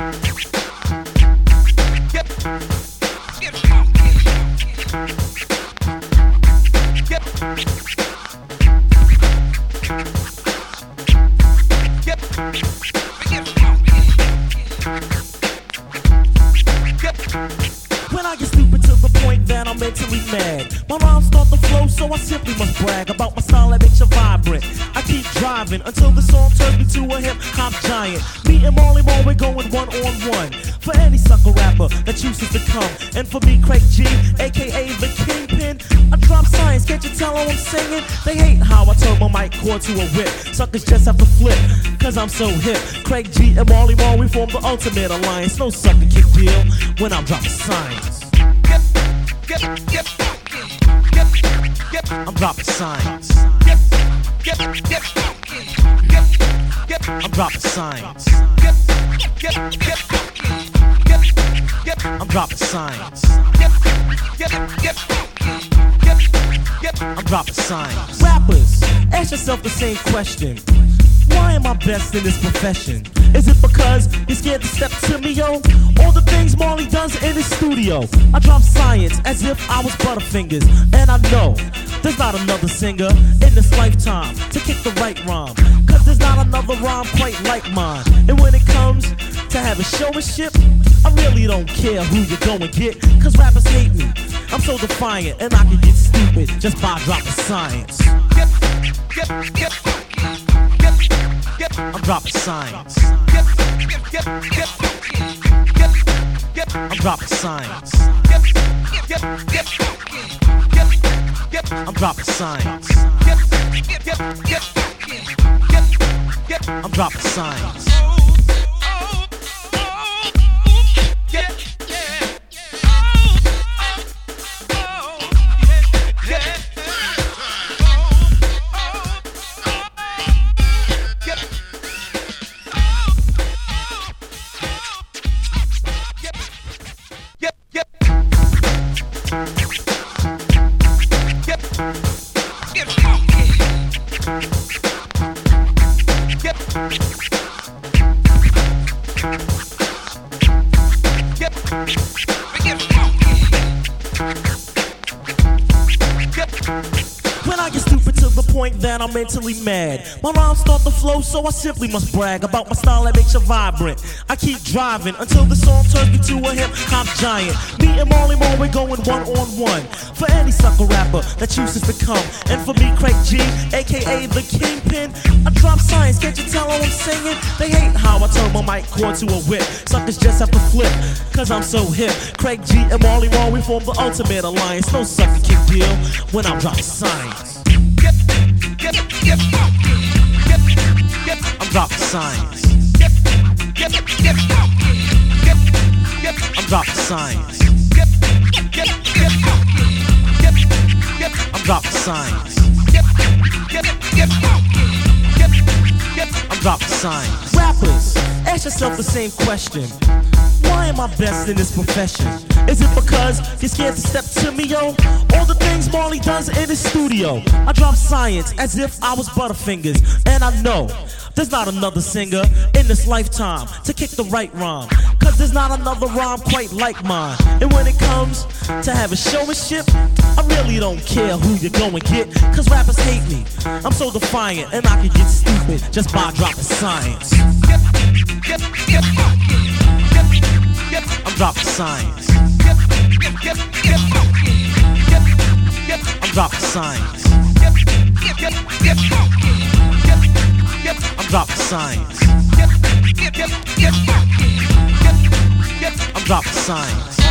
When I get stupid to the point that I'm mentally mad, my rhymes start to flow, so I simply must brag about my style that makes you vibrant. I keep driving until the song turns me to a hip-hop giant. Me and Marley Marl, we're going one-on-one for any sucker rapper that chooses to come. And for me, Craig G, aka the Kingpin, I drop science, can't you tell how I'm singing? They hate how I turn my mic cord to a whip. Suckers just have to flip, cause I'm so hip. Craig G and Marley Marl, we form the ultimate alliance. No sucker can deal when I'm dropping science. I'm dropping science. I'm dropping science. I'm dropping science. I'm dropping science. Rappers, ask yourself the same question. Why am I best in this profession? Is it because you're scared to step to me, yo? All the things Marley does in his studio. I drop science as if I was Butterfingers. And I know there's not another singer in this lifetime to kick the right rhyme. Cause there's not another rhyme quite like mine. And when it comes to having showmanship, I really don't care who you go and get. Cause rappers hate me, I'm so defiant. And I can get stupid just by dropping science. I'm dropping science. I'm dropping science. I'm dropping science. I'm dropping science. When I get stupid to the point that I'm mentally mad, my rhymes start to flow, so I simply must brag about my style that makes you vibrant. I keep driving until the song turns me to a hip-hop giant. Me and Marley Marl, we're going one-on-one for any sucker rapper that chooses to come. And for me, Craig G, aka the Kingpin, I drop science, can't you tell how I'm singing? They hate how I turn my mic cord to a whip. Suckers just have to flip, cause I'm so hip. Craig G and Marley Marl, we form the ultimate alliance. No sucker can deal when I'm dropping science. I'm dropping science. I'm dropping science. I'm dropping science. I'm dropping science. Rappers, ask yourself the same question. Why am I best in this profession? Is it because you're scared to step to me, yo? All the things Marley does in his studio. I drop science as if I was Butterfingers. And I know there's not another singer in this lifetime to kick the right rhyme. Cause there's not another rhyme quite like mine. And when it comes to having showmanship, I really don't care who you go and get. Cause rappers hate me, I'm so defiant. And I can get stupid just by dropping science. I'm dropping science. I'm dropping science. I'm dropping science. I'm dropping science.